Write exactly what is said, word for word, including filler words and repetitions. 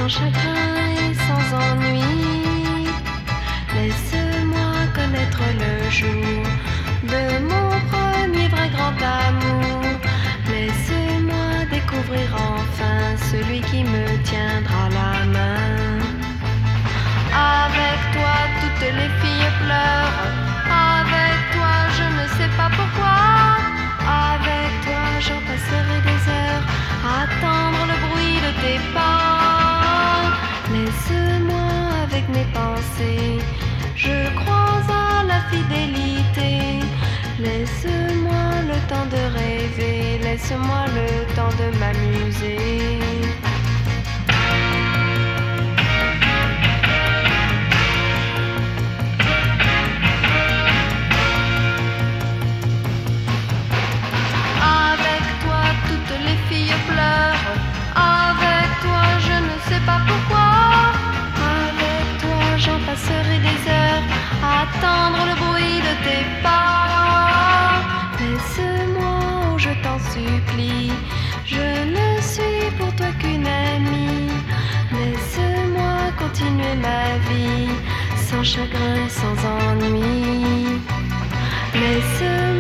chagrin et sans ennui. Laisse-moi connaître le jour de mon premier vrai grand amour. Laisse-moi découvrir enfin celui qui me tiendra la main. Avec toi toutes les filles pleurent. Avec toi je ne sais pas pourquoi. Avec toi j'en passerai des heures à attendre le bruit de tes pas. Laisse-moi avec mes pensées, je crois à la fidélité. Laisse-moi le temps de rêver, laisse-moi le temps de m'amuser. Avec toi toutes les filles pleurent. Avec toi je ne sais pas pourquoi. Avec toi j'en passerai des heures à attendre le bruit de tes pas. Laisse-moi, oh je t'en supplie, je ne suis pour toi qu'une amie. Laisse-moi continuer ma vie sans chagrin, sans ennui. Laisse-moi